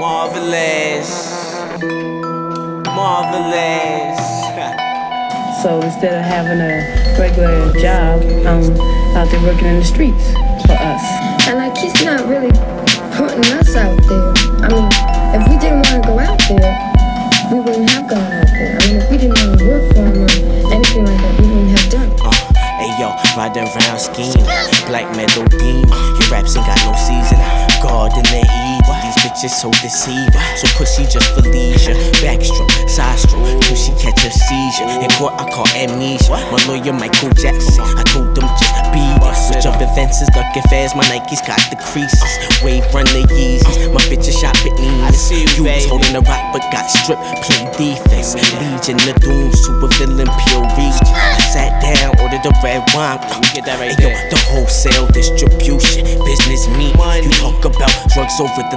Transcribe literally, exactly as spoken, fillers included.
Marvelous, marvelous. So instead of having a regular job, I'm out there working in the streets for us. And like he's not really putting us out there. I mean, if we didn't want to go out there, we wouldn't have gone out there. I mean, if we didn't want to work for him or anything like that, we wouldn't have done it. Uh, hey yo, riding around scheming, black metal demon. Your raps ain't got no season. God in the evil, these bitches so deceiving. So pussy just for leisure. Backstroke, side stroke, till she catch a seizure. In court I call amnesia. My lawyer Michael Jackson, I told them just beat it. Switch up fences, ducking fast. My Nikes got the creases. Wave run the Yeezys. My bitches shot Bitney's. You was holding the rock but got stripped. Play defense. Legion, the doom, super villain, pure region. I sat down, ordered the red wine. Get that right there. The wholesale distribution, business meat. You talk about drugs over the